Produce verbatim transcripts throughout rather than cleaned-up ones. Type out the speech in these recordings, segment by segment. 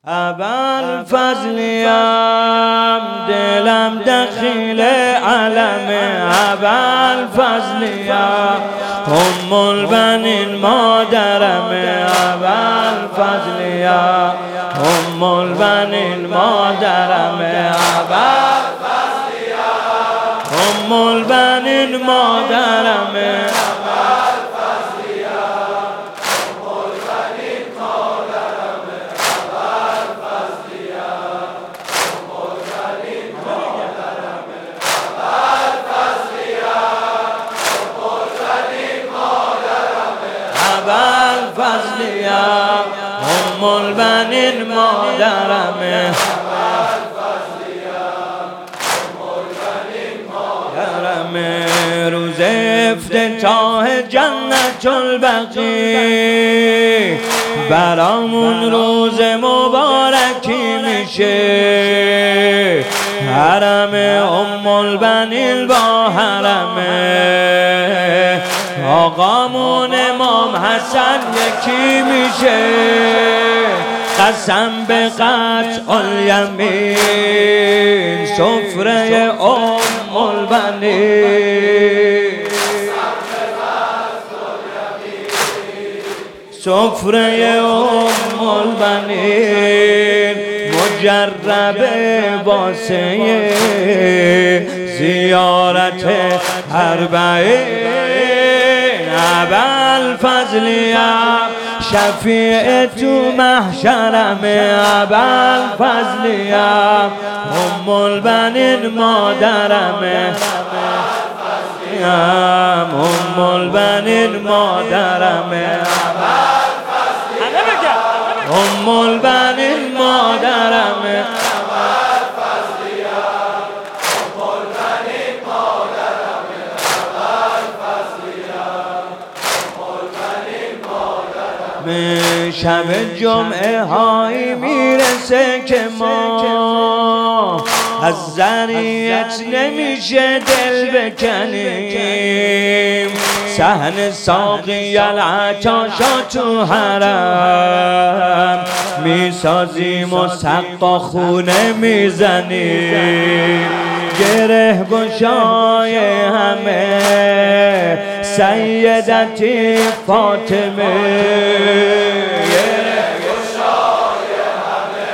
ابوالفضلیم دلم دخیل علم ابوالفضلیم ام البنین مادرم ابوالفضلیم ام البنین مادرم ابوالفضلیم ام البنین مادرم ابوالفضلیم ام البنین مادرم روز افتتاح جنت البقیع برامون روز مبارکی میشه. حرم ام البنین با حرم آقامون امام حسن یکی میشه. قسم به قطع الیمین سفره ام البنین سفره ام البنین مجربه واسه زیارت اربعین ابوالفضلیم شفیع تو محشرم ابوالفضلیم ام البنین مادرم ام البنین مادرم ام البنین مادرم شب جمعه هایی میرسه که ما از ذریت نمیشه دل بکنیم. صحن ساقی العطاشا تو حرم میسازیم و سقا خونه میزنیم. گره گشای همه سیدتی فاطمه گره گشای همه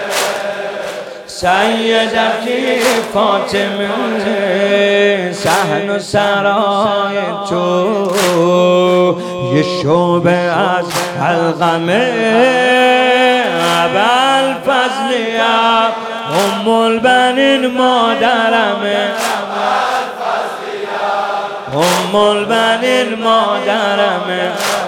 سیدتی فاطمه صحن و سرای تو یه شعبه از علقمه ابوالفضلیم ام البنین مادرمه ام البنین مادرمه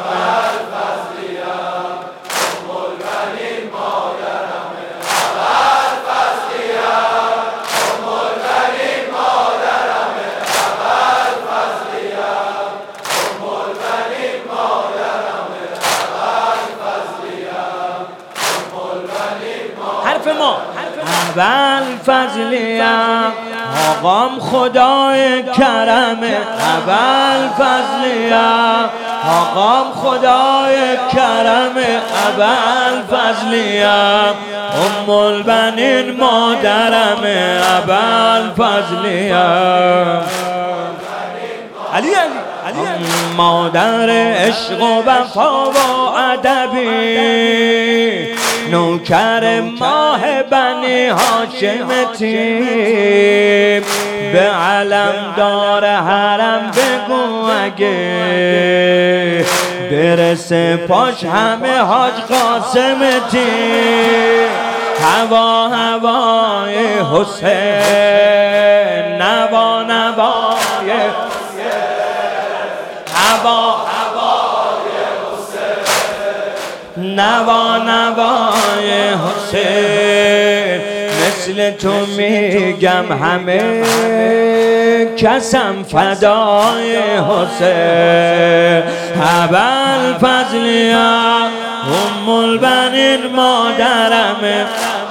حرف ما ابوالفضلیم آقام خدای کرمه ابوالفضلیم آقام خدای کرمه ابوالفضلیم ام البنین مادرمه ابوالفضلیم علی علی مادر عشق و وفا و ادبی نوکر ماه بنی هاشمتی به علم دار حرم بگو اگه برسه پاش همه حاج قاسمتی. هوا هوای حسین نوا نوای هوا نوا نوای حسین مثل تو میگم همه کسم فدای حسین ابوالفضلیم ام البنین مادرمه